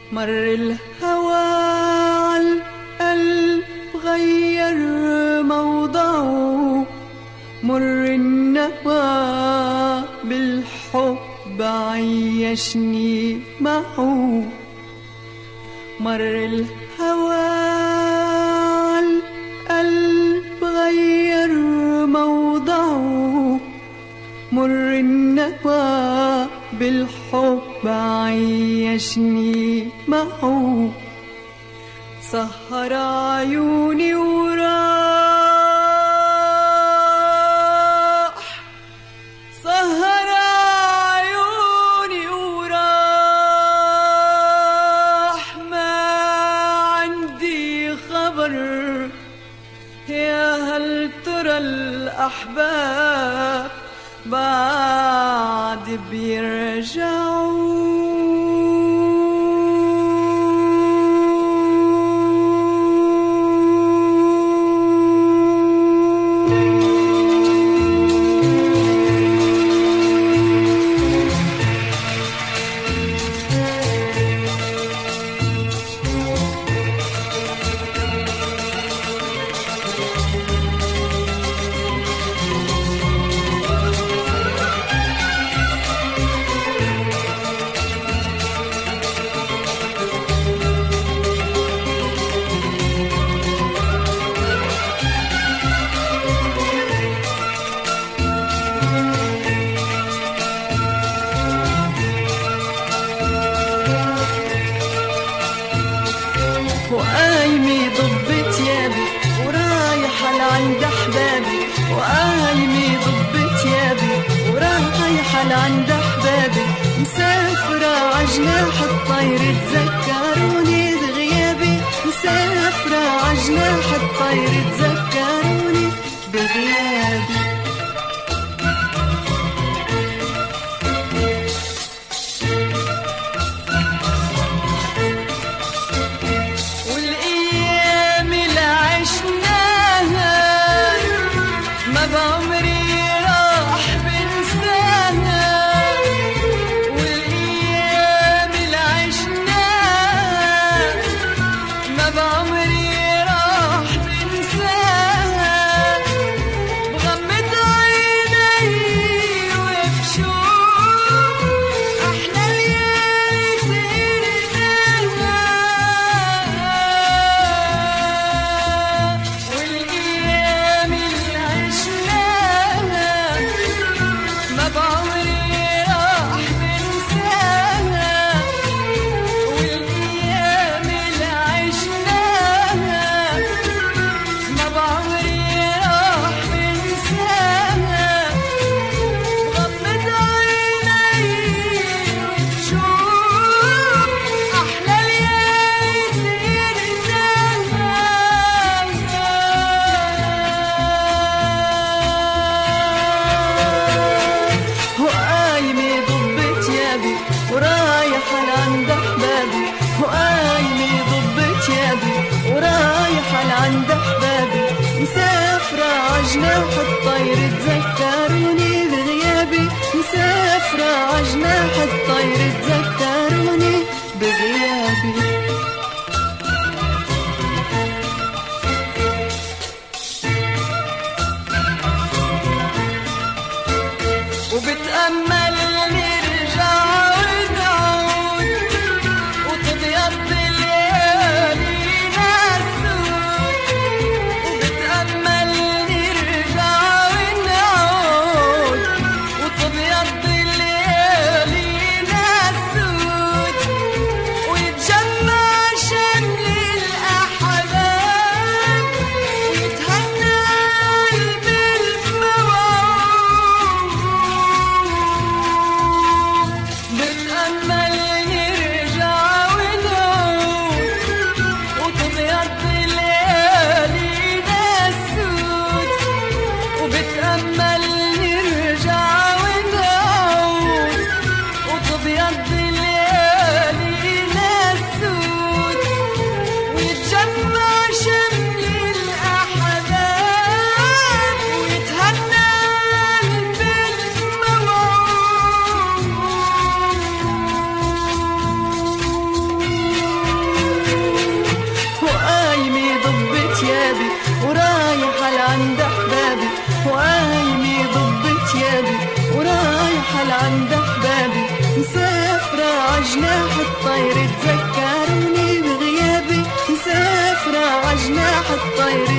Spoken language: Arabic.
مر الهوى عالقلب غير موضعه، مر النوى بالحب عيشني معه. مر الهوى عالقلب غير موضعه، مر النوى بالحب عيشني معه. سهر عيوني وراح، سهر عيوني وراح، ما عندي خبر. يا هل ترى الأحباب بعد بيرجعوا؟ وقايمة ضب تيابي ورايحة لعند أحبابي، وقايمة ضب تيابي ورايحة لعند أحبابي، مسافرة عجناح الطير تذكروني بغيابي، مسافرة عجناح الطير تذكروني بغيابي. ورايحة لعند أحبابي، وقايمة ضب تيابي ورايحة لعند أحبابي، مسافرة عجناح الطير تذكروني بغيابي، مسافرة عجناح الطير تذكروني بغيابي. وبتأمل نرجع ونعود، وتبيض ليالينا السود، وبتأمل نرجع ونعود، وتبيض ليالينا السود. غير